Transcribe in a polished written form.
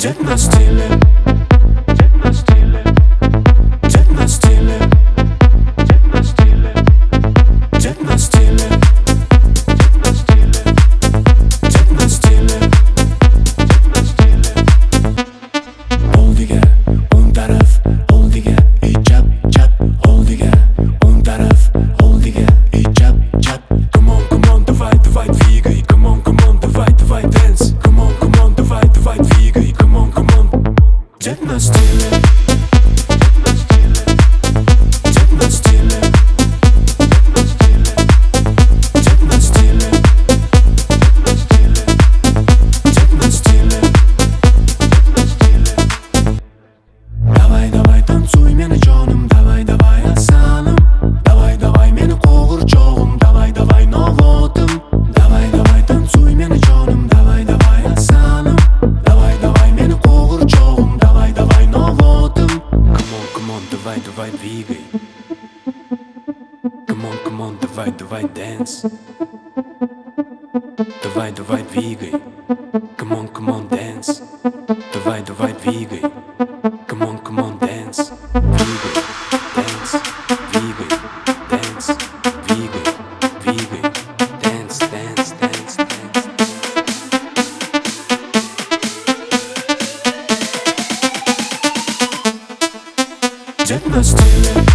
Techno stile, techno stile, techno stile, techno stile, techno stile, techno stile, techno stile, techno stile. Oldiga, un taraf, oldiga, y chap chap, oldiga, un taraf, oldiga, y chap chap. Come on, divide, vegan. Come on, divide, dance. Come on, divide, vegan. Come on, techno stile, techno stile, techno stile, techno stile, techno stile, techno stile, techno stile. Давай, танцуй meni canım, давай, aslanım. Давай, meni qo'g'irchog'im, давай, novotim. Давай, танцуй meni canım, давай, aslanım. Давай, meni qo'g'irchog'im, давай, novotim. Come on, divide, vegan. Come on, divide, dance. Divide, vegan. Come on, dance. Divide, vegan. Come on, dance. Vegan, dance, vegan, dance, vegan, dance, dance, dance, dance. Techno stile.